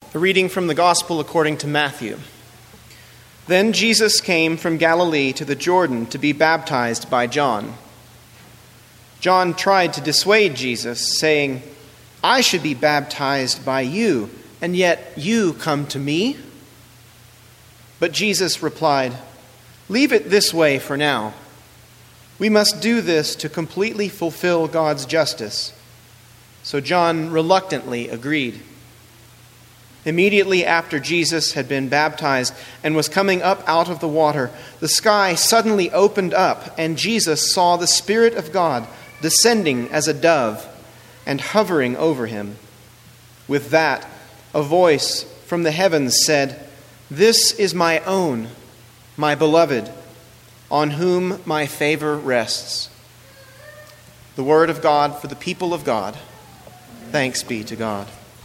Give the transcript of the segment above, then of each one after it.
A reading from the Gospel according to Matthew. Then Jesus came from Galilee to the Jordan to be baptized by John. John tried to dissuade Jesus, saying, "I should be baptized by you, and yet you come to me?" But Jesus replied, "Leave it this way for now. We must do this to completely fulfill God's justice." So John reluctantly agreed. Immediately after Jesus had been baptized and was coming up out of the water, the sky suddenly opened up, and Jesus saw the Spirit of God descending as a dove and hovering over him. With that, a voice from the heavens said, "This is my own, my beloved, on whom my favor rests." The word of God for the people of God. Thanks be to God.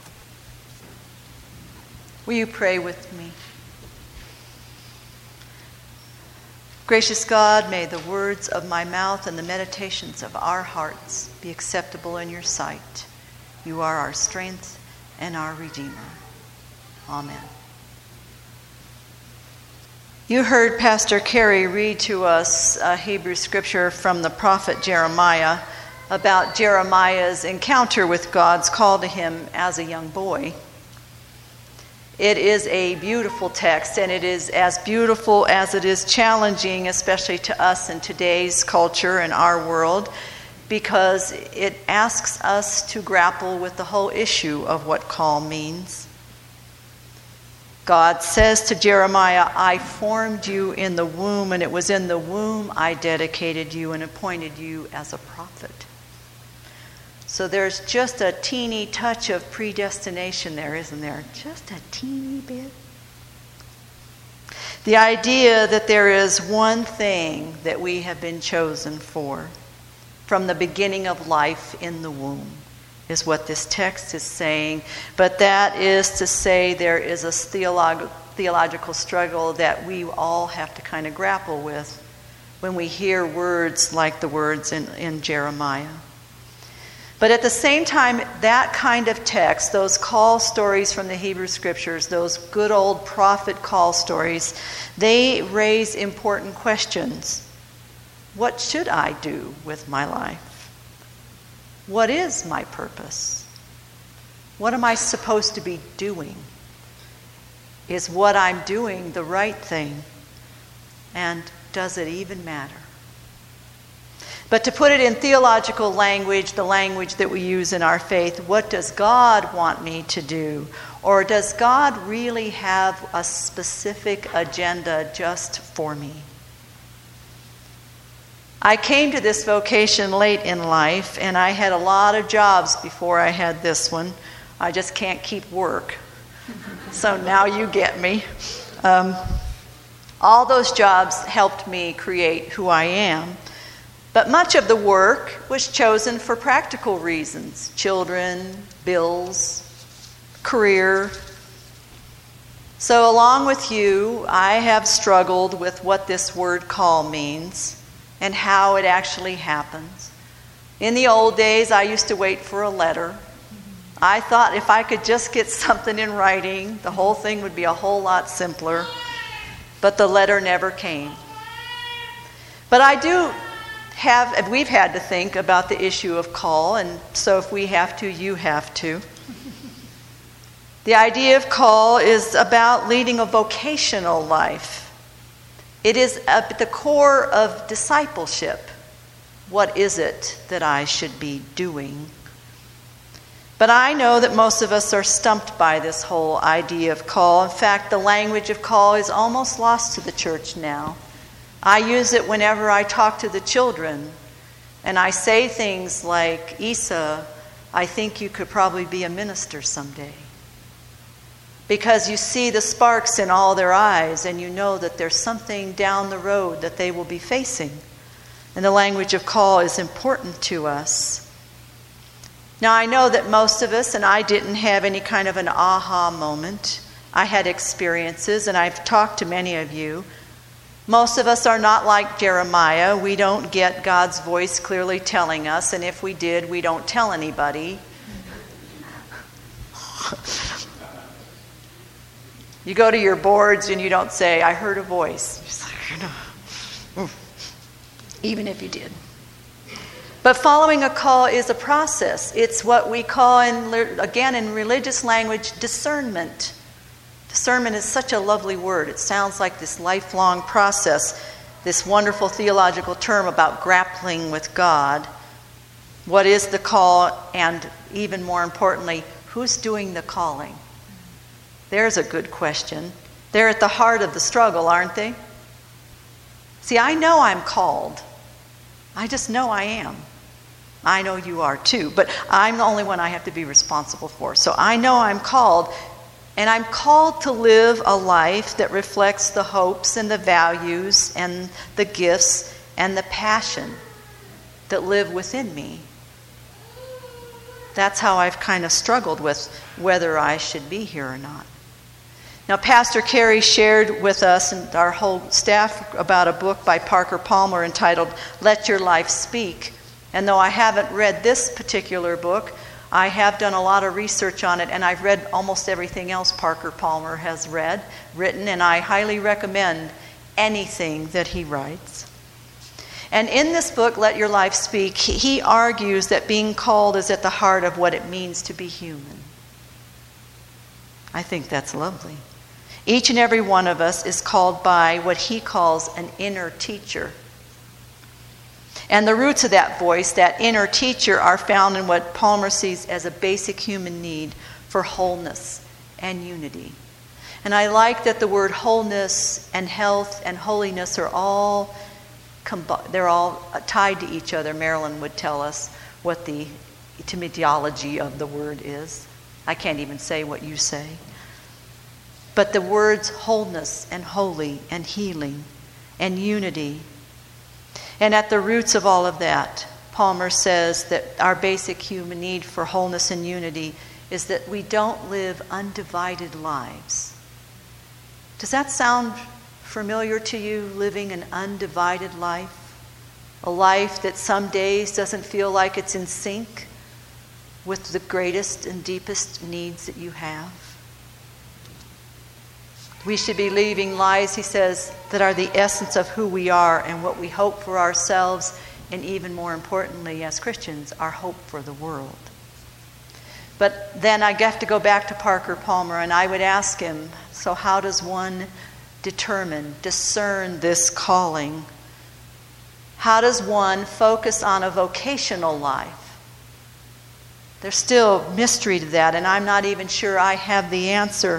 Will you pray with me? Gracious God, may the words of my mouth and the meditations of our hearts be acceptable in your sight. You are our strength and our Redeemer. Amen. You heard Pastor Carey read to us a Hebrew scripture from the prophet Jeremiah about Jeremiah's encounter with God's call to him as a young boy. It is a beautiful text, and it is as beautiful as it is challenging, especially to us in today's culture and our world, because it asks us to grapple with the whole issue of what call means. God says to Jeremiah, "I formed you in the womb, and it was in the womb I dedicated you and appointed you as a prophet." So there's just a teeny touch of predestination there, isn't there? Just a teeny bit. The idea that there is one thing that we have been chosen for from the beginning of life in the womb is what this text is saying. But that is to say there is a theological struggle that we all have to kind of grapple with when we hear words like the words in Jeremiah. But at the same time, that kind of text, those call stories from the Hebrew Scriptures, those good old prophet call stories, they raise important questions. What should I do with my life? What is my purpose? What am I supposed to be doing? Is what I'm doing the right thing? And does it even matter? But to put it in theological language, the language that we use in our faith, what does God want me to do? Or does God really have a specific agenda just for me? I came to this vocation late in life, and I had a lot of jobs before I had this one. I just can't keep work. So now you get me. All those jobs helped me create who I am. But much of the work was chosen for practical reasons: children, bills, career. So along with you, I have struggled with what this word call means and how it actually happens. In the old days, I used to wait for a letter. I thought if I could just get something in writing, the whole thing would be a whole lot simpler. But the letter never came. But we've had to think about the issue of call, and so if we have to, you have to. The idea of call is about leading a vocational life. It is at the core of discipleship. What is it that I should be doing? But I know that most of us are stumped by this whole idea of call. In fact, the language of call is almost lost to the church now. I use it whenever I talk to the children, and I say things like, "Isa, I think you could probably be a minister someday." Because you see the sparks in all their eyes, and you know that there's something down the road that they will be facing. And the language of call is important to us. Now, I know that most of us, and I didn't have any kind of an aha moment. I had experiences, and I've talked to many of you. Most of us are not like Jeremiah. We don't get God's voice clearly telling us, and if we did, we don't tell anybody. You go to your boards and you don't say, I heard a voice. Even if you did. But following a call is a process. It's what we call, again in religious language, discernment. Discernment is such a lovely word. It sounds like this lifelong process, this wonderful theological term about grappling with God. What is the call? And even more importantly, who's doing the calling? There's a good question. They're at the heart of the struggle, aren't they? See, I know I'm called. I just know I am. I know you are too, but I'm the only one I have to be responsible for. So I know I'm called, and I'm called to live a life that reflects the hopes and the values and the gifts and the passion that live within me. That's how I've kind of struggled with whether I should be here or not. Now, Pastor Carey shared with us and our whole staff about a book by Parker Palmer entitled Let Your Life Speak. And though I haven't read this particular book, I have done a lot of research on it, and I've read almost everything else Parker Palmer has written, and I highly recommend anything that he writes. And in this book, Let Your Life Speak, he argues that being called is at the heart of what it means to be human. I think that's lovely. Each and every one of us is called by what he calls an inner teacher. And the roots of that voice, that inner teacher, are found in what Palmer sees as a basic human need for wholeness and unity. And I like that the word wholeness and health and holiness are all they're all tied to each other. Marilyn would tell us what the etymology of the word is. I can't even say what you say. But the words wholeness and holy and healing and unity. And at the roots of all of that, Palmer says that our basic human need for wholeness and unity is that we don't live undivided lives. Does that sound familiar to you, living an undivided life? A life that some days doesn't feel like it's in sync with the greatest and deepest needs that you have? We should be leaving lives, he says, that are the essence of who we are and what we hope for ourselves, and even more importantly, as Christians, our hope for the world. But then I have to go back to Parker Palmer, and I would ask him, so how does one discern this calling? How does one focus on a vocational life? There's still mystery to that, and I'm not even sure I have the answer.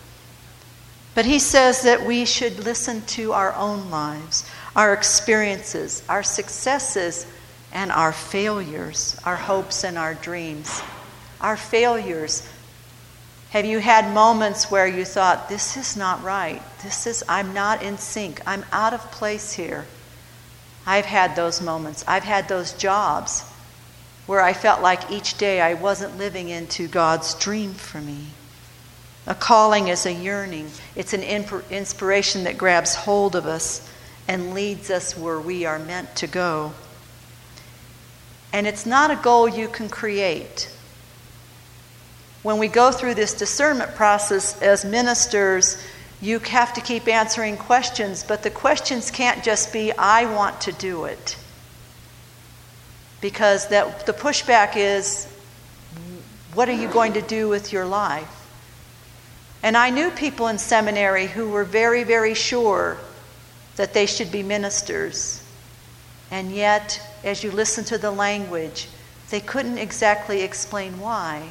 But he says that we should listen to our own lives, our experiences, our successes, and our failures, our hopes and our dreams. Our failures. Have you had moments where you thought, this is not right. I'm not in sync. I'm out of place here. I've had those moments. I've had those jobs where I felt like each day I wasn't living into God's dream for me. A calling is a yearning. It's an inspiration that grabs hold of us and leads us where we are meant to go. And it's not a goal you can create. When we go through this discernment process as ministers, you have to keep answering questions, but the questions can't just be, I want to do it. Because the pushback is, what are you going to do with your life? And I knew people in seminary who were very, very sure that they should be ministers. And yet, as you listen to the language, they couldn't exactly explain why.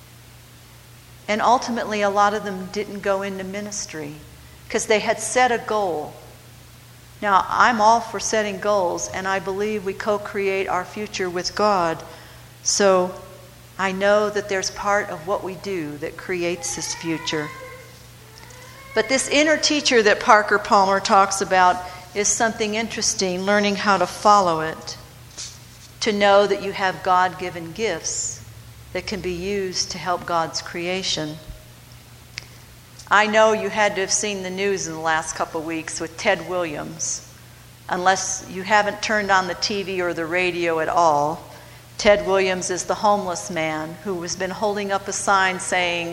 And ultimately, a lot of them didn't go into ministry because they had set a goal. Now, I'm all for setting goals, and I believe we co-create our future with God. So I know that there's part of what we do that creates this future. But this inner teacher that Parker Palmer talks about is something interesting, learning how to follow it, to know that you have God-given gifts that can be used to help God's creation. I know you had to have seen the news in the last couple of weeks with Ted Williams. Unless you haven't turned on the TV or the radio at all, Ted Williams is the homeless man who has been holding up a sign saying,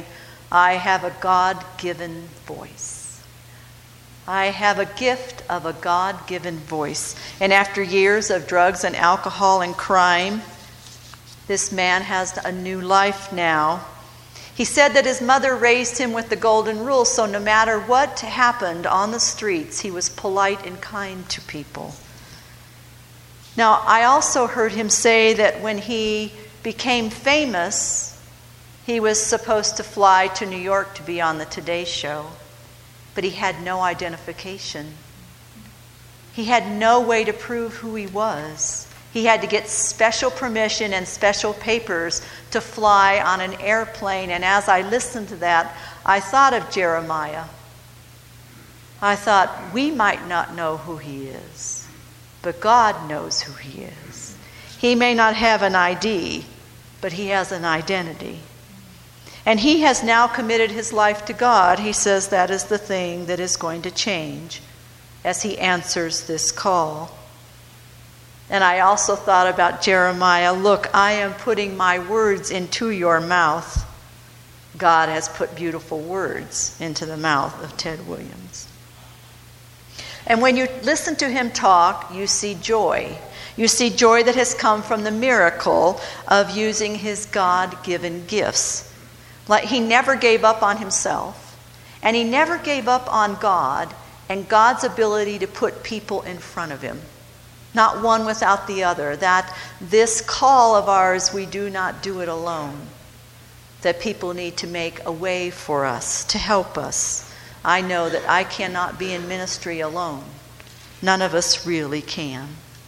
I have a God-given voice. I have a gift of a God-given voice. And after years of drugs and alcohol and crime, this man has a new life now. He said that his mother raised him with the golden rule, so no matter what happened on the streets, he was polite and kind to people. Now, I also heard him say that when he became famous, he was supposed to fly to New York to be on the Today Show, but he had no identification. He had no way to prove who he was. He had to get special permission and special papers to fly on an airplane. And as I listened to that, I thought of Jeremiah. I thought, we might not know who he is, but God knows who he is. He may not have an ID, but he has an identity. And he has now committed his life to God. He says that is the thing that is going to change as he answers this call. And I also thought about Jeremiah. Look, I am putting my words into your mouth. God has put beautiful words into the mouth of Ted Williams. And when you listen to him talk, you see joy. You see joy that has come from the miracle of using his God-given gifts. Like he never gave up on himself, and he never gave up on God and God's ability to put people in front of him. Not one without the other. That this call of ours, we do not do it alone. That people need to make a way for us, to help us. I know that I cannot be in ministry alone. None of us really can.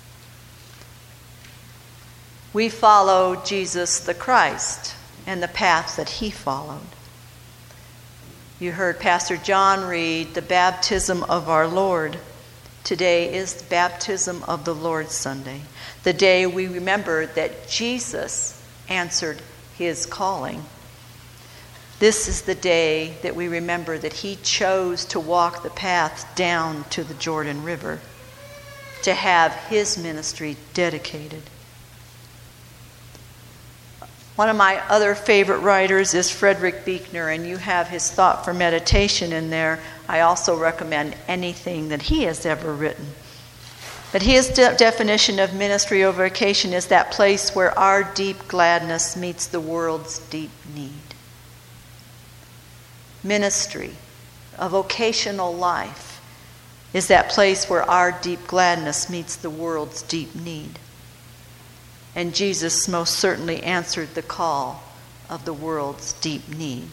We follow Jesus the Christ and the path that he followed. You heard Pastor John read the baptism of our Lord. Today is the baptism of the Lord Sunday, the day we remember that Jesus answered his calling. This is the day that we remember that he chose to walk the path down to the Jordan River, to have his ministry dedicated. One of my other favorite writers is Frederick Buechner, and you have his thought for meditation in there. I also recommend anything that he has ever written. But his definition of ministry or vocation is that place where our deep gladness meets the world's deep need. Ministry, a vocational life, is that place where our deep gladness meets the world's deep need. And Jesus most certainly answered the call of the world's deep need.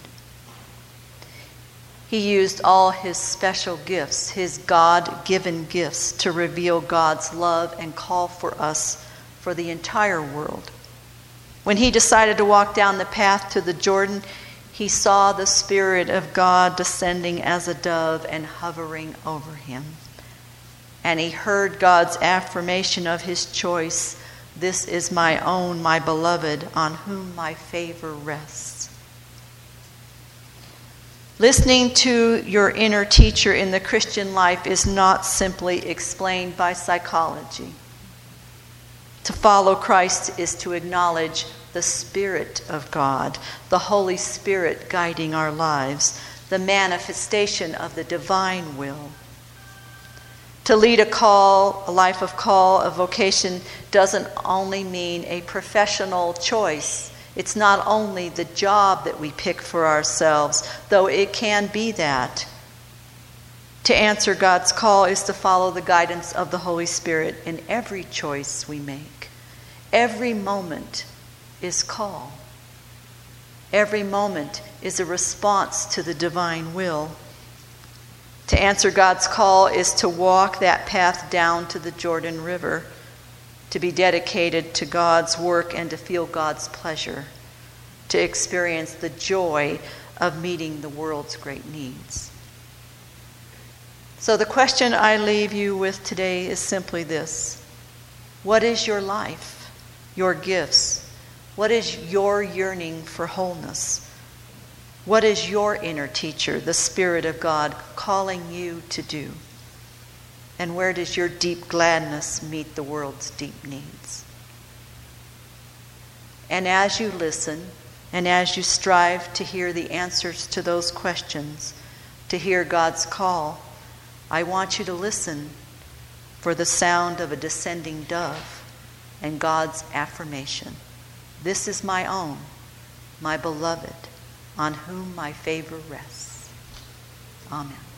He used all his special gifts, his God-given gifts, to reveal God's love and call for us for the entire world. When he decided to walk down the path to the Jordan, he saw the Spirit of God descending as a dove and hovering over him. And he heard God's affirmation of his choice. This is my own, my beloved, on whom my favor rests. Listening to your inner teacher in the Christian life is not simply explained by psychology. To follow Christ is to acknowledge the Spirit of God, the Holy Spirit guiding our lives, the manifestation of the divine will. To lead a life of call, a vocation, doesn't only mean a professional choice. It's not only the job that we pick for ourselves, though it can be that. To answer God's call is to follow the guidance of the Holy Spirit in every choice we make. Every moment is call. Every moment is a response to the divine will. To answer God's call is to walk that path down to the Jordan River, to be dedicated to God's work and to feel God's pleasure, to experience the joy of meeting the world's great needs. So the question I leave you with today is simply this: what is your life, your gifts? What is your yearning for wholeness? What is your inner teacher, the Spirit of God, calling you to do? And where does your deep gladness meet the world's deep needs? And as you listen, And as you strive to hear the answers to those questions, to hear God's call, I want you to listen for the sound of a descending dove and God's affirmation. This is my own, my beloved, on whom my favor rests. Amen.